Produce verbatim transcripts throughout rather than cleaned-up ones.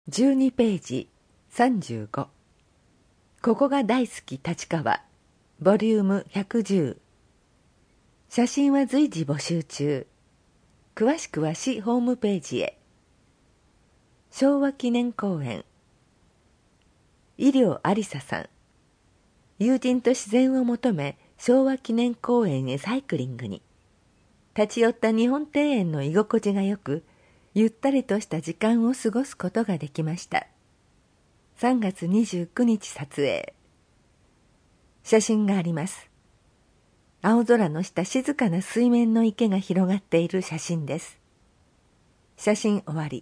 じゅうにページさんじゅうご。ここが大好き立川ボリュームひゃくじゅう。写真は随時募集中。詳しくは市ホームページへ。昭和記念公園。医療ありささん。友人と自然を求め昭和記念公園へサイクリングに。立ち寄った日本庭園の居心地がよく、ゆったりとした時間を過ごすことができました。さんがつにじゅうくにち撮影。写真があります。青空の下、静かな水面の池が広がっている写真です。写真終わり。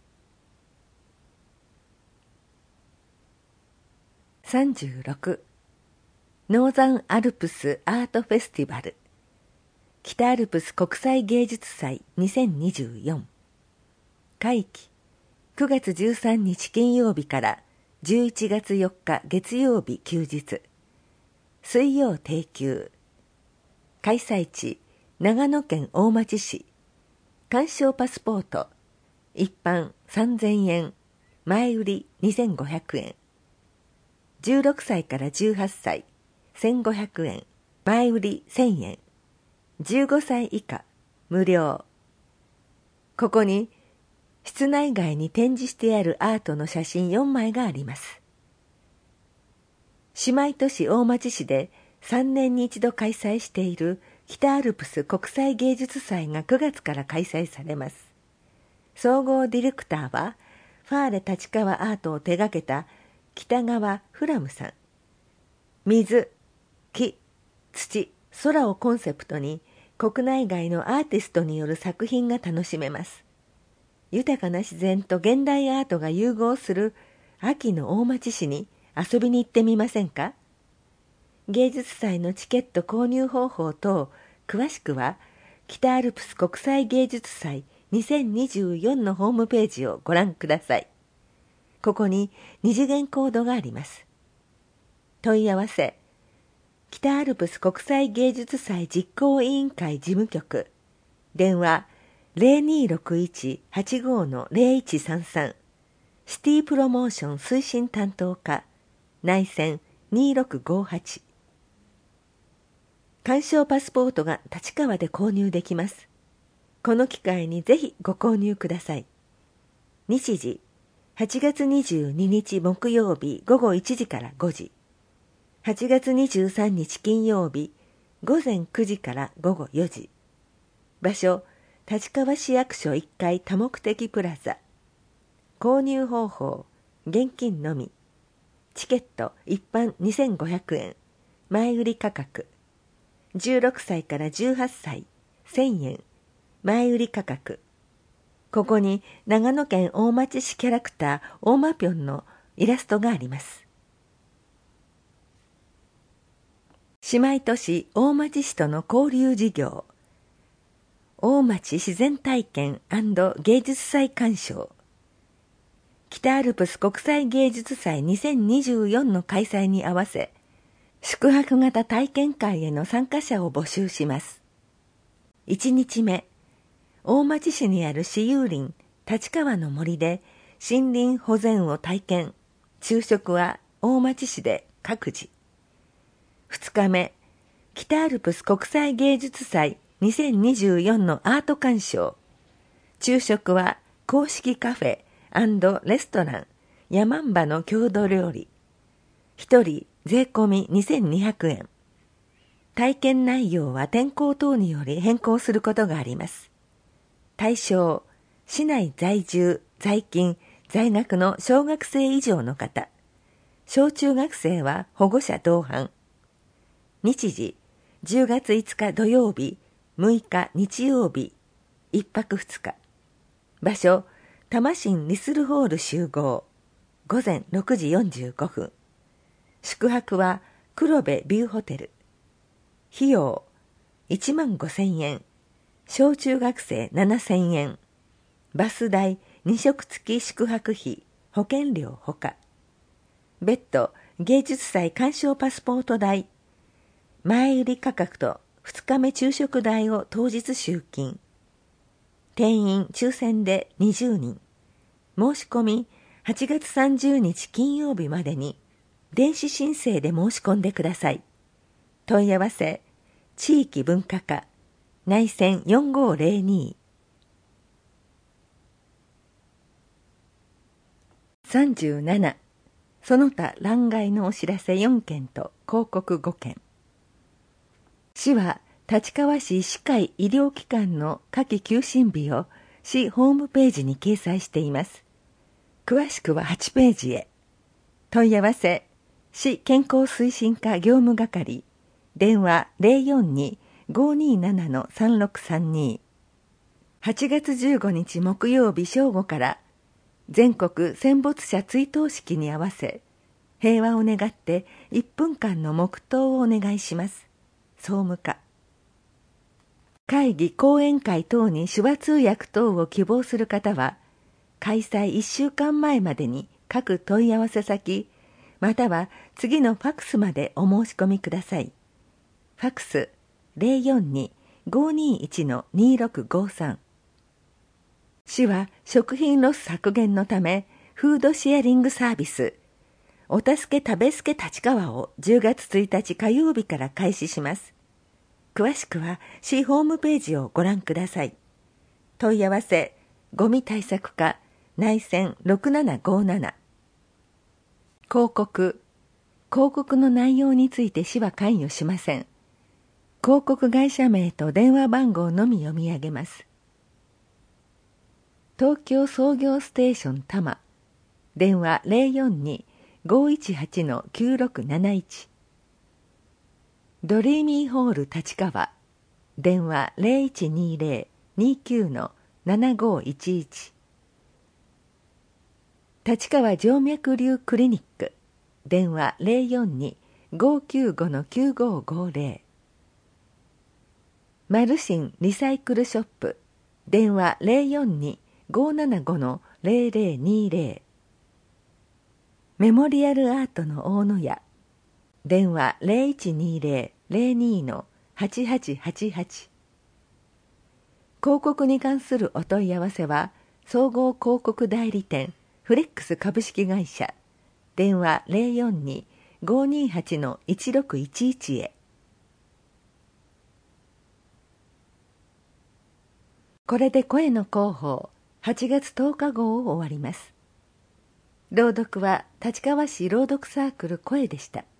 さんじゅうろく。ノーザンアルプスアートフェスティバル北アルプス国際芸術祭にせんにじゅうよん。会期くがつじゅうさんにち金曜日からじゅういちがつよっか月曜日休日。水曜定休。開催地長野県大町市。鑑賞パスポート一般さんぜんえん、前売りにせんごひゃくえん。じゅうろくさいからじゅうはっさいせんごひゃくえん、前売りせんえん。じゅうごさい以下無料。ここに室内外に展示してあるアートの写真よんまいがあります。姉妹都市大町市でさんねんに一度開催している北アルプス国際芸術祭がくがつから開催されます。総合ディレクターはファーレ立川アートを手掛けた北川フラムさん。水、木、土、空をコンセプトに国内外のアーティストによる作品が楽しめます。豊かな自然と現代アートが融合する秋の大町市に遊びに行ってみませんか？芸術祭のチケット購入方法等詳しくは北アルプス国際芸術祭にせんにじゅうよんのホームページをご覧ください。ここに二次元コードがあります。問い合わせ北アルプス国際芸術祭実行委員会事務局電話 ゼロにーろくいち はちご の ゼロいちさんさん シティプロモーション推進担当課内線にーろくごはち。鑑賞パスポートが立川で購入できます。この機会にぜひご購入ください。日時はちがつにじゅうににち木曜日ごごいちじからごじ。はちがつにじゅうさんにち金曜日ごぜんくじからごごよじ。場所立川市役所いっかい多目的プラザ。購入方法現金のみ。チケット一般にせんごひゃくえん、前売り価格じゅうろくさいからじゅうはっさいせんえん、前売り価格。ここに長野県大町市キャラクター大間ぴょんのイラストがあります。姉妹都市大町市との交流事業大町自然体験&芸術祭鑑賞北アルプス国際芸術祭にせんにじゅうよんの開催に合わせ宿泊型体験会への参加者を募集します。いちにちめ大町市にある私有林立川の森で森林保全を体験。昼食は大町市で各自。ふつかめ北アルプス国際芸術祭にせんにじゅうよんのアート鑑賞。昼食は公式カフェ&レストランヤマンバの郷土料理。ひとり税込みにせんにひゃくえん。体験内容は天候等により変更することがあります。対象市内在住在勤在学の小学生以上の方。小中学生は保護者同伴。日時じゅうがついつか土曜日むいか日曜日いっぱくふつか。場所多摩新リスルホール集合ごぜんろくじよんじゅうごふん。宿泊は黒部ビューホテル。費用いちまんごせんえん。小中学生ななせんえん。バス代に食付き宿泊費保険料ほか。別途芸術祭鑑賞パスポート代前売り価格とふつかめ昼食代を当日集金。定員抽選でにじゅうにん。申し込みはちがつさんじゅうにち金曜日までに電子申請で申し込んでください。問い合わせ地域文化課内線よんごーぜろに。さんじゅうなな、その他欄外のお知らせよんけんと広告ごけん。市は立川市医師会医療機関の夏季休診日を市ホームページに掲載しています。詳しくははちページへ。問い合わせ市健康推進課業務係電話 ゼロよんに ごーにーなな のさんろくさんに。はちがつじゅうごにち木曜日正午から全国戦没者追悼式に合わせ平和を願っていっぷんかんの黙祷をお願いします。総務課。会議講演会等に手話通訳等を希望する方は開催いっしゅうかんまえまでに各問い合わせ先または次のファクスまでお申し込みください。ファクス ゼロよんに ごーにーいち のにーろくごーさん。市は食品ロス削減のためフードシェアリングサービスお助け食べすけ立川をじゅうがつついたち火曜日から開始します。詳しくは市ホームページをご覧ください。問い合わせゴミ対策課内線ろくななごーなな。広告広告の内容について市は関与しません。広告会社名と電話番号のみ読み上げます。東京創業ステーション多摩電話 ゼロよんに ごーいちはち のきゅうろくなないち。ドリーミーホール立川電話 ゼロいちにーぜろ にーきゅう のななごーいちいち。立川静脈瘤クリニック電話 ゼロよんに ごーきゅうご のきゅうごーごーぜろ。マルシンリサイクルショップ電話 ゼロよんに ごーななご のゼロゼロにーぜろ。メモリアルアートの大野屋電話 ゼロいちにーぜろ ゼロに のはちはちはちはち。広告に関するお問い合わせは総合広告代理店フレックス株式会社電話 ゼロよんに ごーにーはち のいちろくいちいち へ。これで声の広報はちがつとおか号を終わります。朗読は立川市朗読サークル声でした。